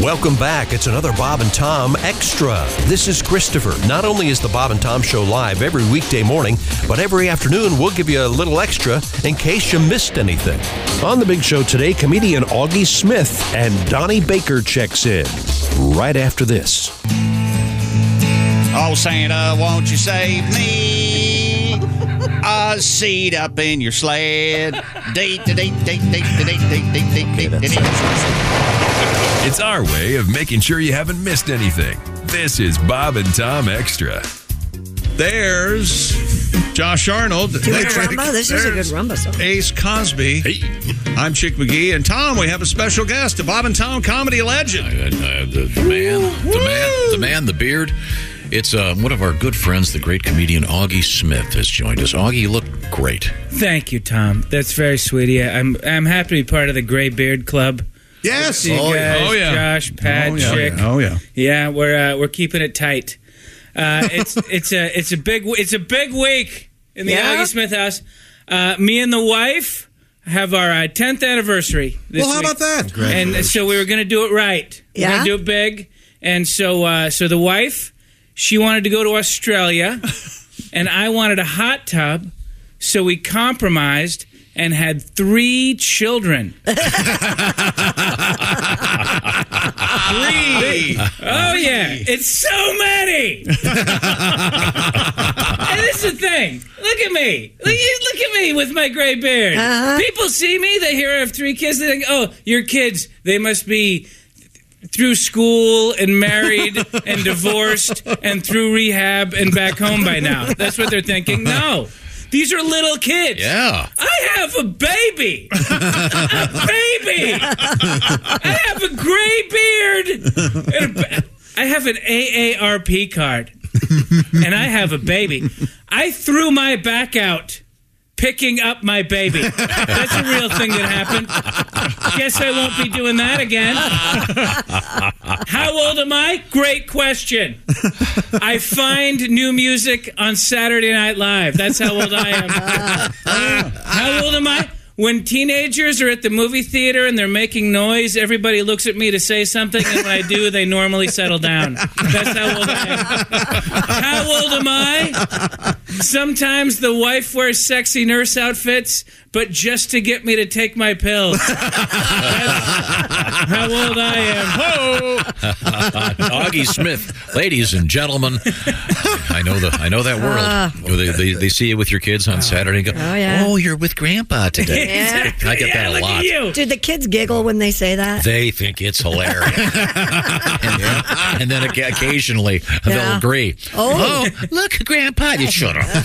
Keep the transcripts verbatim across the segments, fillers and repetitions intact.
Welcome back. It's another Bob and Tom Extra. This is Christopher. Not only is the Bob and Tom Show live every weekday morning, but every afternoon we'll give you a little extra in case you missed anything. On the big show today, comedian Augie Smith and Donnie Baker checks in right after this. Oh, Santa, won't you save me a seat up in your sled? Date, date, date, date, date, date, date, date, date, date. It's our way of making sure you haven't missed anything. This is Bob and Tom Extra. There's Josh Arnold. Do a rumba? This is a good rumba song. Ace Cosby. Hey. I'm Chick McGee. And Tom, we have a special guest, a Bob and Tom comedy legend. Uh, uh, the, the man, the man, the man, the beard. It's uh, one of our good friends, the great comedian Augie Smith, has joined us. Augie, you look great. Thank you, Tom. That's very sweet of you. I'm I'm happy to be part of the Gray Beard Club. Yes. See you oh, guys, yeah. oh, yeah. Josh, Pat, oh, yeah. Chick. Oh, yeah. Yeah, we're uh, we're keeping it tight. Uh, it's it's a it's a big it's a big week in the Yeah? Augie Smith house. Uh, me and the wife have our uh, tenth anniversary this Well, how week. about that? And so we were going to do it right. We We're Yeah? going to do it big. And so uh, so the wife, she wanted to go to Australia, and I wanted a hot tub. So we compromised and had three children. Three. Oh, yeah. It's so many. And this is the thing. Look at me. Look, look at me with my gray beard. Uh-huh. People see me. They hear I have three kids. They think, oh, your kids, they must be through school and married and divorced and through rehab and back home by now. That's what they're thinking. No. These are little kids. Yeah. I have a baby. A baby. I have a gray beard. And a, I have an A A R P card. And I have a baby. I threw my back out picking up my baby. That's a real thing that happened. Guess I won't be doing that again. How old am I? Great question. I find new music on Saturday Night Live. That's how old I am. How old am I? When teenagers are at the movie theater and they're making noise, everybody looks at me to say something, and when I do, they normally settle down. That's how old I am. How old am I? Sometimes the wife wears sexy nurse outfits, but just to get me to take my pills. That's how old I am. Ho! Augie Smith, ladies and gentlemen. I know the I know that world. Uh, they, they, they see you with your kids on Saturday and go, Oh, yeah. oh, you're with Grandpa today. Yeah. I get Yeah, that a look lot. at you. Do the kids giggle when they say that? They think it's hilarious. and, then, and then occasionally they'll Yeah. agree. Oh. look, Grandpa, you shut up.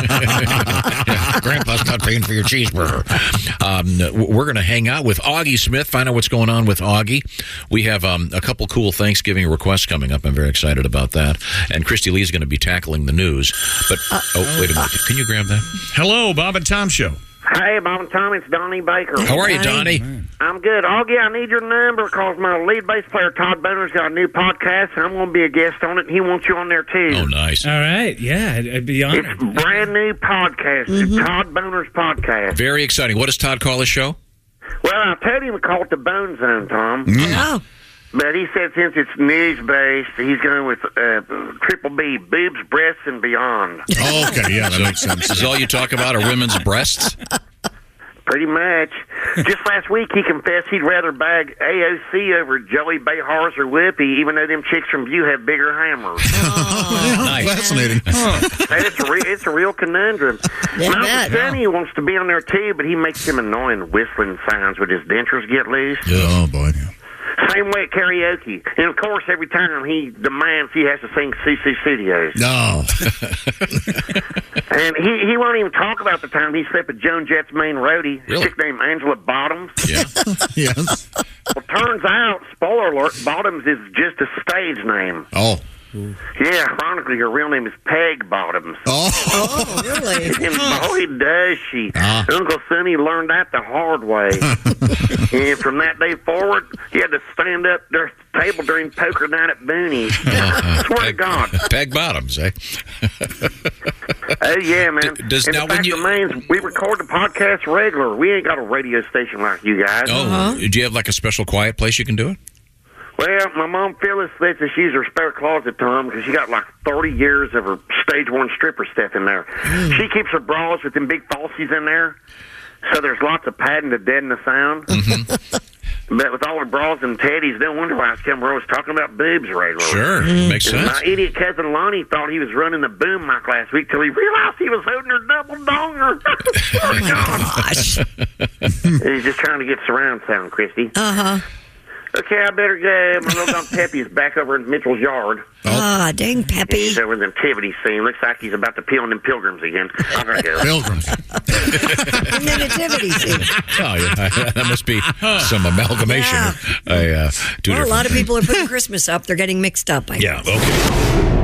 Yeah, Grandpa's not paying for your cheeseburger. Um, we're going to hang out with Augie Smith, find out what's going on with Augie. We have um, a couple cool Thanksgiving requests coming up. I'm very excited about that. And Christy Lee is going to be tackling the news. But, oh, wait a minute. Can you grab that? Hello, Bob and Tom Show. Hey, Bob and Tom, it's Donnie Baker. How are you, Donnie? I'm good. Augie, I need your number because my lead bass player, Todd Boner's got a new podcast, and I'm going to be a guest on it, and he wants you on there, too. Oh, nice. All right. Yeah, I'd, I'd be honored. It's a brand new podcast. Mm-hmm. It's Todd Boner's podcast. Very exciting. What does Todd call his show? Well, I told him to call it the Bone Zone, Tom. Oh. But he said since it's news-based, he's going with uh, Triple B, boobs, breasts, and beyond. Oh, okay, yeah, that makes sense. Is all you talk about are women's breasts? Pretty much. Just last week, he confessed he'd rather bag A O C over Joey Behars or Whoopi, even though them chicks from View have bigger hammers. Nice. Fascinating. Hey, it's, a re- it's a real conundrum. Yeah, My that, Uncle Sonny wants to be on there, too, but he makes them annoying whistling sounds when his dentures get loose. Oh, boy. Same way at karaoke. And, of course, every time he demands he has to sing C C Studios. No. And he, he won't even talk about the time he slept with Joan Jett's main roadie, Really? a chick named Angela Bottoms. Yeah. Yes. Well, turns out, spoiler alert, Bottoms is just a stage name. Oh. Yeah, ironically, her real name is Peg Bottoms. Oh. Oh, really? And boy, does she. Ah. Uncle Sonny learned that the hard way. And from that day forward, he had to stand up there at the table during poker night at Booney's. Uh, Swear to peg, God. Peg bottoms, eh? Oh, yeah, man. D- does- and now the when fact you- remains, we record the podcast regular. We ain't got a radio station like you guys. Oh, do you have like a special quiet place you can do it? Well, my mom Phyllis lets us use her spare closet, Tom, because she got like thirty years of her stage one stripper stuff in there. Mm. She keeps her bras with them big falsies in there, so there's lots of padding to deaden the sound. Mm-hmm. But with all the bras and teddies, no wonder why I was always talking about boobs regularly. Sure, mm. makes and sense. My idiot cousin Lonnie thought he was running the boom mic last week till he realized he was holding her double donger. Oh, my gosh. He's just trying to get surround sound, Christy. Uh-huh. Okay, I better go. My little dog Peppy is back over in Mitchell's yard. Ah, oh, dang Peppy. He's over in the nativity scene. Looks like he's about to pee on them pilgrims again. I'm going to go. Pilgrims. In the nativity scene. Oh, yeah. That must be some amalgamation. Yeah. I, uh, two well, a lot of things. people are putting Christmas up. They're getting mixed up, I Yeah, guess. okay.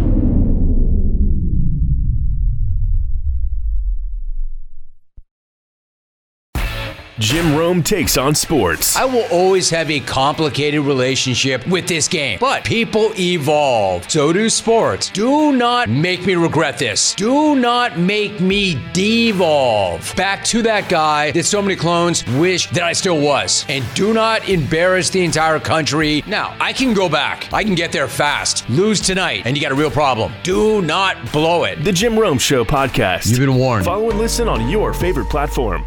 Jim Rome takes on sports. I will always have a complicated relationship with this game, but people evolve. So do sports. Do not make me regret this. Do not make me devolve back to that guy that so many clones wish that I still was. And do not embarrass the entire country. Now, I can go back. I can get there fast. Lose tonight, and you got a real problem. Do not blow it. The Jim Rome Show podcast. You've been warned. Follow and listen on your favorite platform.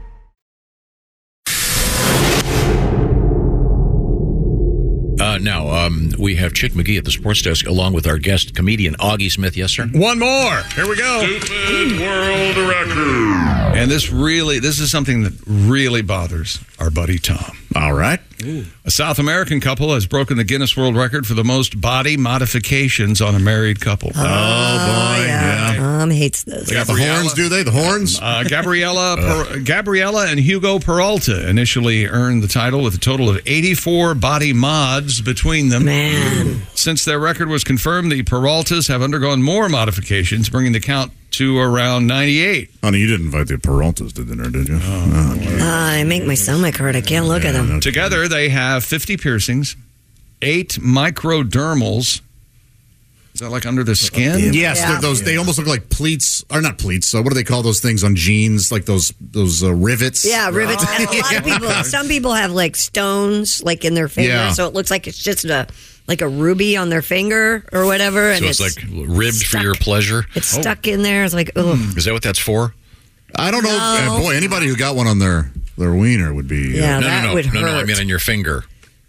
Uh, now, um, we have Chick McGee at the sports desk along with our guest comedian, Augie Smith. Yes, sir? One more. Here we go. Stupid world record. And this really, this is something that really bothers our buddy Tom. All right. Ooh. A South American couple has broken the Guinness World Record for the most body modifications on a married couple. Oh, boy. Yeah. yeah. Tom hates this. They got the horns, do they? The horns? Uh, Gabriella, per, Gabriella and Hugo Peralta initially earned the title with a total of eighty-four body mods between them. Man. Since their record was confirmed, the Peraltas have undergone more modifications, bringing the count to around ninety-eight. Honey, you didn't invite the Peraltas to dinner, did you? Oh, oh, I make my stomach hurt. I can't look yeah, at them. Together, they have fifty piercings, eight microdermals. Is that like under the skin? Yes, yeah. those. They almost look like pleats, or not pleats. So what do they call those things on jeans? Like those those uh, rivets? Yeah, rivets. Oh. And a lot of people, some people have like stones like in their finger, yeah. so it looks like it's just a like a ruby on their finger or whatever. And so it's, it's like ribbed stuck. For your pleasure? It's oh. stuck in there. It's like, ugh. Is that what that's for? I don't know. No. Uh, boy, anybody who got one on their, their wiener would be... Yeah, uh, no, that no, no, would no, hurt. No, I mean on your finger.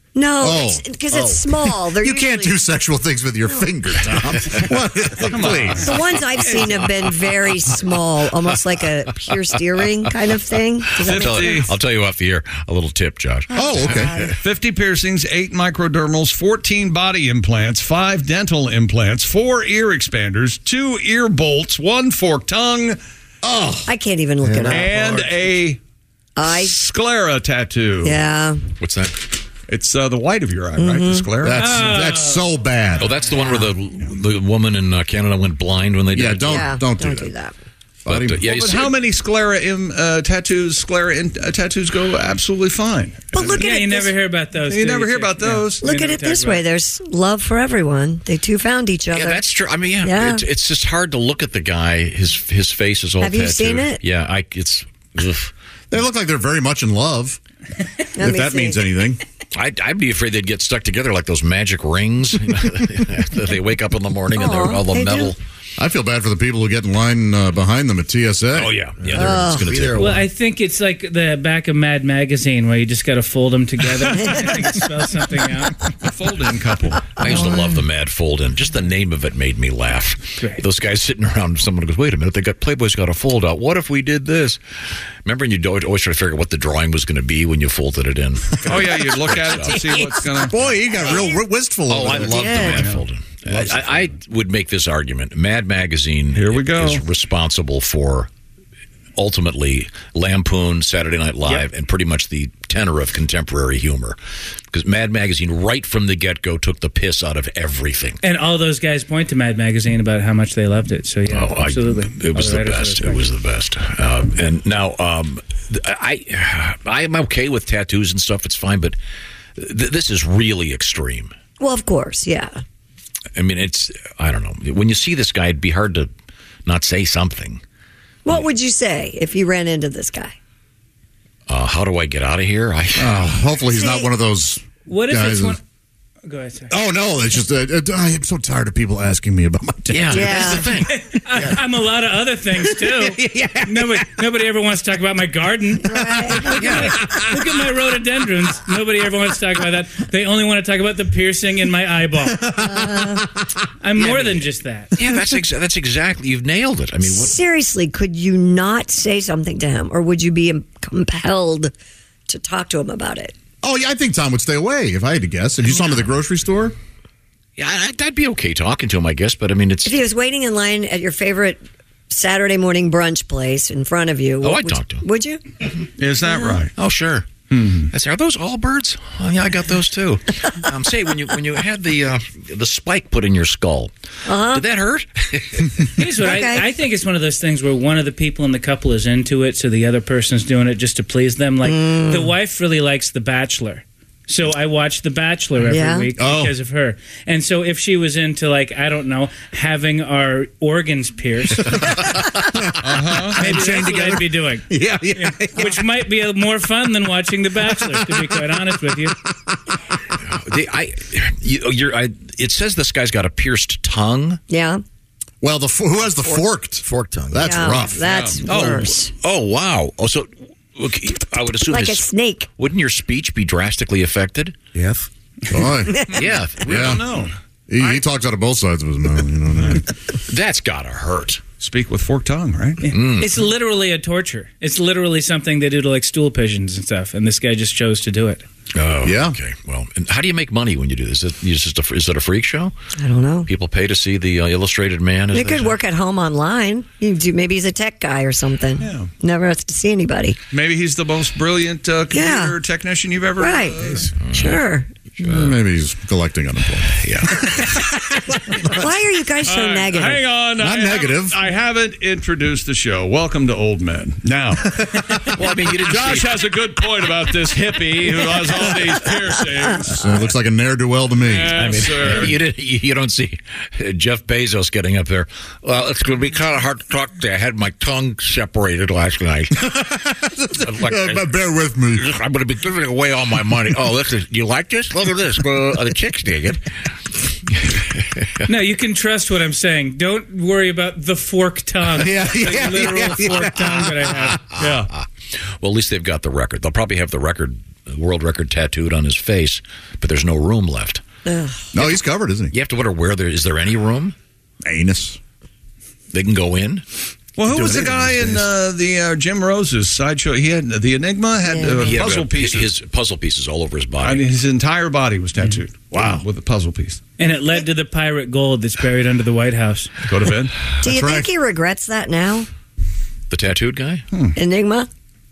No, because oh. it's, it's small. They're you usually... can't do sexual things with your finger, Tom. What? Please. The ones I've seen have been very small, almost like a pierced earring kind of thing. Does that I'll, tell you, I'll tell you off the air a little tip, Josh. Oh, okay. fifty piercings, eight microdermals, fourteen body implants, five dental implants, four ear expanders, two ear bolts, one forked tongue. Oh, I can't even look yeah, it up. And a eye sclera tattoo. Yeah. What's that? It's uh, the white of your eye, mm-hmm. right? The sclera. That's oh. that's so bad. Oh, that's the one where the the woman in uh, Canada went blind when they did yeah, it. Don't, yeah, don't do don't that. do that. But, uh, yeah, well, but how many sclera im, uh, tattoos, sclera in, uh, tattoos go absolutely fine? But look yeah, at it. you this, never hear about those. You never hear about those. Yeah. Look at it this way. There's love for everyone. They two found each other. Yeah, that's true. I mean, yeah, yeah. It's, it's just hard to look at the guy. His his face is all Have tattooed. you seen it? Yeah, I, it's... Ugh. They look like they're very much in love, if that see. means anything. I'd, I'd be afraid they'd get stuck together like those magic rings. They wake up in the morning and they're all the metal. Do. I feel bad for the people who get in line uh, behind them at T S A. Oh, yeah. Yeah, they're oh. going to take Well, I think it's like the back of Mad Magazine where you just got to fold them together. I think it spells something out. The fold-in couple. I used to love the Mad Fold-In. Just the name of it made me laugh. Great. Those guys sitting around, someone goes, wait a minute, they got Playboy's got a fold-out. What if we did this? Remember, you'd always try to figure out what the drawing was going to be when you folded it in. Oh, yeah, you'd look at it to see what's going to... Boy, he got real wistful. Oh, I love the Mad Fold-In. I, I would make this argument. Mad Magazine Here we go. is responsible for ultimately Lampoon, Saturday Night Live, yep. and pretty much the tenor of contemporary humor. Because Mad Magazine, right from the get-go, took the piss out of everything. And all those guys point to Mad Magazine about how much they loved it. So, yeah, oh, absolutely. I, it was the best. It was the best. Um, and now, um, I, I'm okay with tattoos and stuff. It's fine, but th- this is really extreme. Well, of course, yeah. I mean, it's, I don't know. When you see this guy, it'd be hard to not say something. What would you say if you ran into this guy? Uh, how do I get out of here? I, uh, hopefully he's see, not one of those what if guys. It's one, Go ahead, sir. Oh, no, it's just, uh, uh, I am so tired of people asking me about my tattoo. Yeah, that's the thing. I, I'm a lot of other things, too. yeah. Nobody, nobody ever wants to talk about my garden. Right. Look, at, look at my rhododendrons. Nobody ever wants to talk about that. They only want to talk about the piercing in my eyeball. Uh, I'm more than just that. Yeah, that's ex- that's exactly. You've nailed it. I mean, what? Seriously, could you not say something to him, or would you be compelled to talk to him about it? Oh, yeah, I think Tom would stay away if I had to guess. If you saw him at the grocery store? Yeah, I'd, I'd be okay talking to him, I guess, but I mean, it's... If he was waiting in line at your favorite Saturday morning brunch place in front of you... Oh, what, I'd would talk to him. Would you? Is that Yeah. right? Oh, sure. Hmm. I say, are those all birds? Oh, yeah, I got those too. Um, say, when you when you had the uh, the spike put in your skull, Uh-huh. did that hurt? Here's what Okay. I, I think it's one of those things where one of the people in the couple is into it, so the other person's doing it just to please them. Like, Mm. the wife really likes The Bachelor. So I watch The Bachelor every Yeah? week Oh. because of her. And so if she was into, like, I don't know, having our organs pierced, uh-huh. maybe that's what I'd be doing. Yeah, yeah. Which might be more fun than watching The Bachelor, to be quite honest with you. the, I, you, you're, I, it says this guy's got a pierced tongue. Yeah. Well, the who has the forked? Forked tongue. That's Yeah, rough. That's Oh, worse. oh, wow. Oh, so okay, I would assume Like a his, snake. wouldn't your speech be drastically affected? Yes. Boy. Yeah, Yeah. No. He, he talks out of both sides of his mouth. You know what I mean? that's gotta hurt. Speak with forked tongue, right? It's literally a torture. It's literally something they do to, like, stool pigeons and stuff, and this guy just chose to do it. Oh, Yeah. Okay. Well, and how do you make money when you do this? Is it, is it, a, is it a freak show? I don't know. People pay to see the uh, illustrated man? as You they could say? work at home online. You do, maybe he's a tech guy or something. Yeah. Never has to see anybody. Maybe he's the most brilliant uh, computer Yeah. technician you've ever... Right. uh, Sure. Uh, maybe he's collecting unemployment. Yeah. Why are you guys so All right, negative? Hang on. Not I negative. Haven't, I haven't introduced the show. Welcome to Old Men. Now, Well, I mean, you didn't Josh see- has a good point about this hippie who has all these piercings. So it looks like a ne'er-do-well to me. Yes, sir. You, didn't, you you don't see Jeff Bezos getting up there. Well, it's going to be kind of hard to talk to. I had my tongue separated last night. Like, Uh, but bear with me. I'm going to be giving away all my money. Oh, listen, you like this? Look at this. Uh, the chicks dig it. No, you can trust what I'm saying. Don't worry about the fork tongue. Yeah, the yeah, literal yeah, yeah. fork tongue that I have. Yeah. Well, at least they've got the record. They'll probably have the record, world record tattooed on his face, but there's no room left. Ugh. No, he's covered, isn't You have to wonder where there is there any room? he? Anus. They can go in. Well, who Do was the anything guy these in days. uh, the uh, Jim Rose's sideshow? He had the Enigma had uh, He had, puzzle uh, pieces. His puzzle pieces all over his I body. mean, his entire body was tattooed. Wow, with a puzzle piece. And it led to the pirate gold that's buried under the White House. Go to bed. Do you That's think right. he regrets that now? The tattooed guy? Enigma?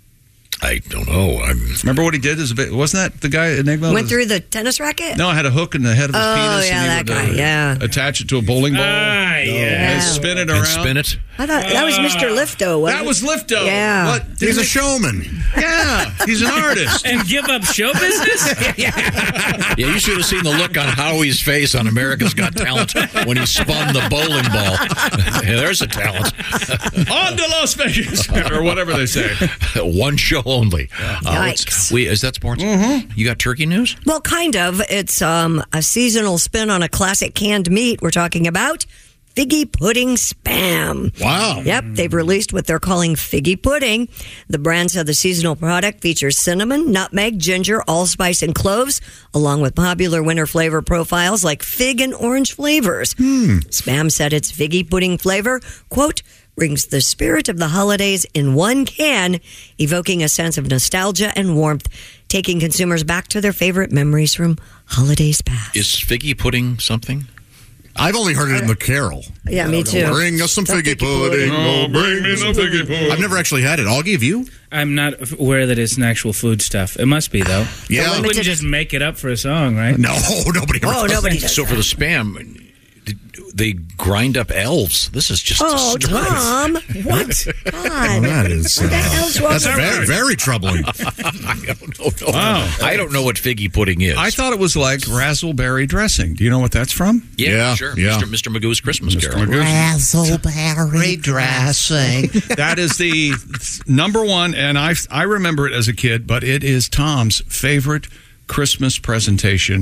I don't know. I'm. Remember what he did? As a bit, wasn't that the guy Enigma? Went was- through the tennis racket? No, I had a hook in the head of his Oh, penis. yeah, and that he would, guy, uh, yeah. Attach it to a bowling ball. Ah, yeah. And spin it around. And spin it. I thought that was Mister Lifto. wasn't That it? was Lifto. Yeah. What? He's a showman. Yeah, he's an artist. And give up show business? Yeah, you should have seen the look on Howie's face on America's Got Talent when he spun the bowling ball. Yeah, there's a talent. On to Las Vegas, or whatever they say. One show only. Uh, what's- Yikes. we, is that sports? Mm-hmm. You got turkey news? Well, kind of. It's um, a seasonal spin on a classic canned meat. We're talking about Figgy Pudding Spam. Wow. Yep, they've released what they're calling Figgy Pudding. The brand said the seasonal product features cinnamon, nutmeg, ginger, allspice, and cloves, along with popular winter flavor profiles like fig and orange flavors. Spam said its Figgy Pudding flavor, quote, brings the spirit of the holidays in one can, evoking a sense of nostalgia and warmth, taking consumers back to their favorite memories from holidays past. Is figgy pudding something? I've only heard it in the carol. Yeah, me too. Bring us some Some figgy figgy pudding. pudding. Oh, bring me some figgy pudding. I've never actually had it. Augie, have you? I'm not aware that it's an actual food stuff. It must be, though. Yeah. I wouldn't just make it up for a song, right? No, nobody ever Oh, does nobody that. does So that. for the spam, did- they grind up elves. This is just Oh, disturbing. Tom. What? God. Well, that is, What the uh, hell's wrong that's with very, you? very troubling. I don't know. Wow. I don't know what figgy pudding is. I thought it was like razzleberry dressing. Do you know what that's from? yeah, Yeah, sure. yeah. Mister Mister Magoo's Christmas Carol. Razzleberry dressing. That is the number one, and I I remember it as a kid, but it is Tom's favorite Christmas presentation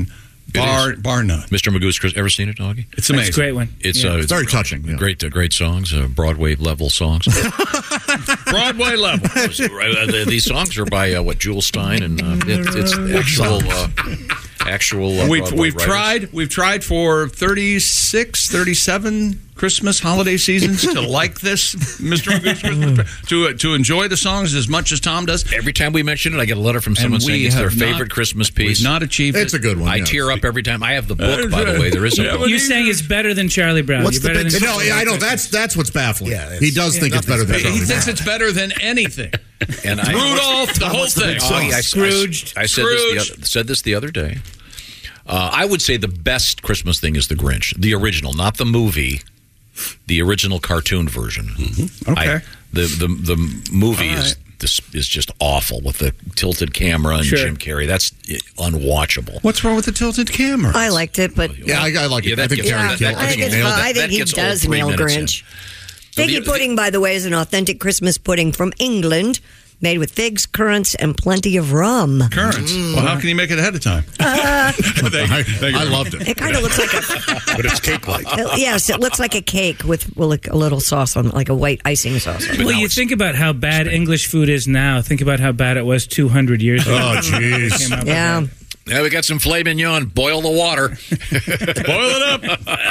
Bar, bar none. Mister Magoo's Christmas. Ever seen it, Augie? It's amazing. It's a great one. It's, Yeah. uh, It's very touching. Yeah. Great, uh, great songs, uh, Broadway level songs. Broadway level. Uh, These songs are by uh, what Jewel Stein, and uh, it, it's actual, uh, actual. Uh, We've Broadway we've writers. tried we've tried for thirty-six, thirty-seven Christmas holiday seasons to like this, Mister Magoo's Christmas, to uh, to enjoy the songs as much as Tom does. Every time we mention it, I get a letter from someone And we saying it's their have not- favorite Christmas piece. We've not achieved It's it. a good one. I yeah. tear up every time. I have the book, by the way. There is a book. You saying it's better than Charlie Brown. What's You're the better big? than No, yeah, I know that's that's what's baffling. Yeah, he does think it's better than He Charlie thinks Brown. it's better than anything. And I, Rudolph, the whole what's the thing. big Oh, song? yeah, I, I- Scrooged. I, said, this the, Scrooged. oth- said this the other day. Uh, I would say the best Christmas thing is the Grinch, the original, not the movie, the original cartoon version. Okay. I, the the the movie All is right. this is just awful with the tilted camera and Sure. Jim Carrey. That's uh, unwatchable. What's wrong with the tilted camera? I liked it, but Yeah, I, I like Yeah, it. that I think gets- Terry that- killed that I it. think, gets it's, Nailed fine. it. I That think he gets does old three nail minutes Grinch. So Figgy the- pudding, by the way, is an authentic Christmas pudding from England, made with figs, currants, and plenty of rum. Currants. Well, how can you make it ahead of time? Uh, I, I loved it. it kind of looks like a But it's cake-like. Uh, yes, it looks like a cake with well, like a little sauce on, like a white icing sauce. On it. Well, you think about how bad English food is now. Think about how bad it was two hundred years ago. Oh, jeez. Came out with Yeah. that. Yeah, we got some filet mignon. Boil the water. Boil it up.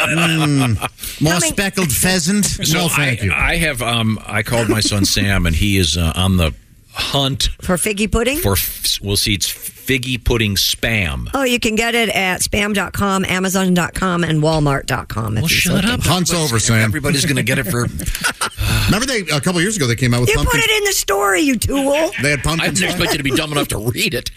More Coming- speckled pheasant. So No, thank I, you. I have. Um, I called my son Sam, and he is uh, on the hunt For figgy pudding? for. f- We'll see. It's figgy pudding spam. Oh, you can get it at spam dot com, amazon dot com, and walmart dot com. Well, shut up. Hunt's over, Sam. Everybody's going to get it for. Remember, they a couple years ago they came out with You pumpkin. put it in the story, you tool. They had I pumpkin. didn't expect you to be dumb enough to read it.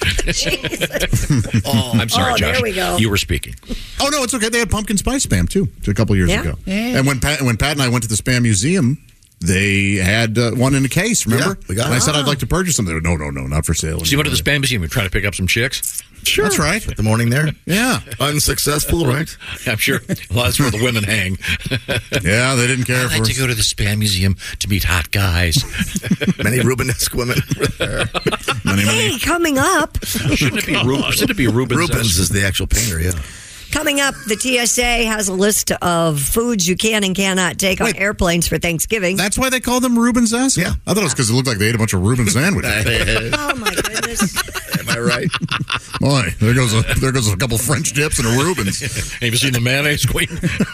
oh, I'm sorry, Oh, Josh. there we go. You were speaking. Oh no, it's okay. They had pumpkin spice spam too, a couple years Yeah. ago. And when Pat, when Pat and I went to the Spam Museum, they had uh, one in a case. Remember? Yeah, we got and I it. said I'd like to purchase some. They were, no, no, no, not for sale. So you went to the spam museum and tried to pick up some chicks? Sure, that's right. The morning there. Yeah, Unsuccessful, right? I'm sure. Well, that's where the women hang. yeah, they didn't care I for. like to go to the spam museum to meet hot guys. Many Rubenesque women were there. Many, many. Hey, coming up, Shouldn't it be, Ru- shouldn't it be Rubens? Rubens is the actual painter, yeah. coming up, the T S A has a list of foods you can and cannot take on Wait. airplanes for Thanksgiving. That's why they call them Reuben Zest? Yeah. I thought it was because it looked like they ate a bunch of Reuben sandwiches. Oh my goodness! Am I right? Boy, there goes a there goes a couple French dips and a Reuben's. Have you seen the mayonnaise queen?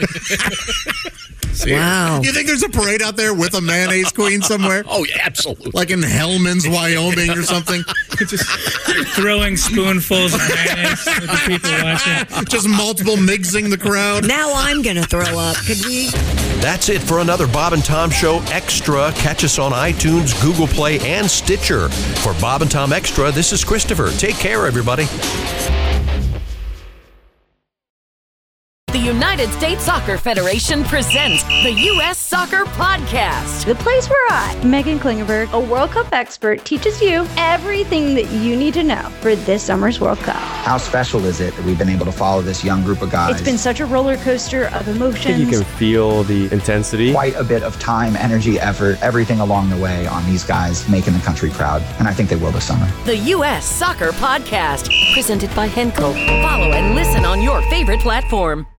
Wow. You think there's a parade out there with a mayonnaise queen somewhere? Oh, yeah, absolutely. Like in Hellman's, Wyoming or something? Just throwing spoonfuls of mayonnaise at the people watching. Just multiple mixing the crowd? Now I'm gonna throw up. Could we? That's it for another Bob and Tom Show Extra. Catch us on iTunes, Google Play, and Stitcher. For Bob and Tom Extra, this is Christopher. Take care, everybody. The United States Soccer Federation presents the U S Soccer Podcast. The place where I, Megan Klingenberg, a World Cup expert, teaches you everything that you need to know for this summer's World Cup. How special is it that we've been able to follow this young group of guys? It's been such a roller coaster of I think emotions. you can feel the intensity. Quite a bit of time, energy, effort, everything along the way on these guys making the country proud. And I think they will this summer. The U S Soccer Podcast, presented by Henkel. Follow and listen on your favorite platform.